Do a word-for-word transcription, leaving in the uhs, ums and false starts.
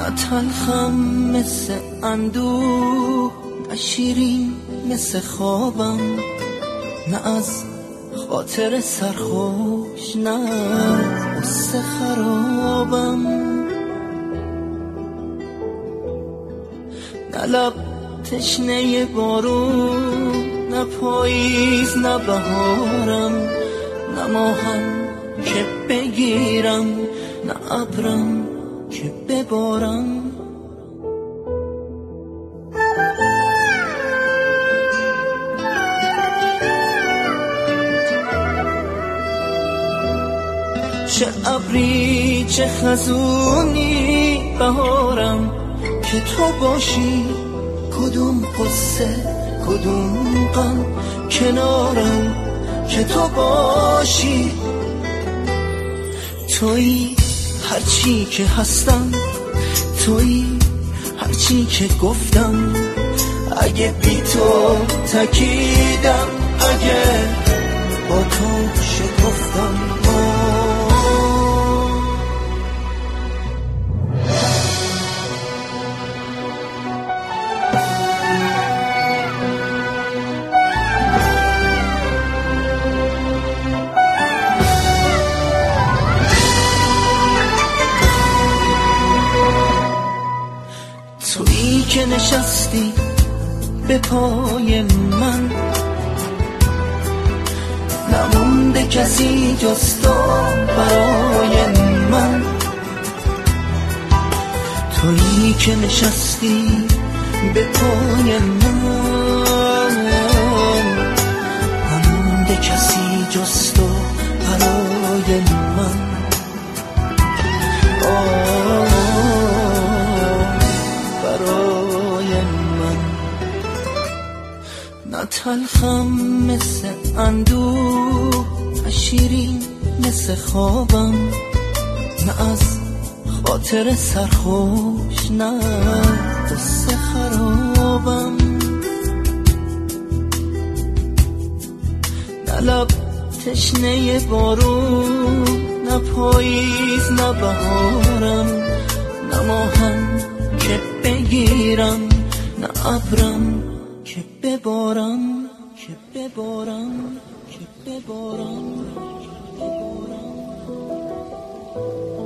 نه تلخم مثل اندوه، نه شیرین مثل خوابم، نه از خاطر سرخوش، نه قصه خرابم. نه لب تشنه بارون، نه پاییز نه بهارم، نه ماهم که بگیرم، نه ابرم که ببارم. چه ابری چه خزونی بهارم که تو باشی، کدوم قصه کدوم غم کنارم که تو باشی. تویی هرچی که هستم، تویی هرچی که گفتم. اگه بی تو تکیدم، اگه با تو شکفتم. تویی که نشستی به پای من، نمونده کسی جز تو برای من. تویی که نشستی به پای من، نمونده کسی جز تو برای من. نه تلخم مثل اندوه، نه شیرین مثل خوابم، نه از خاطر سرخوش، نه قصه خرابم. نه لب تشنه بارون، نه پاییز نه بهارم، نه ماهم که بگیرم، نه ابرم که ببارم، که ببارم، که ببارم، که ببارم.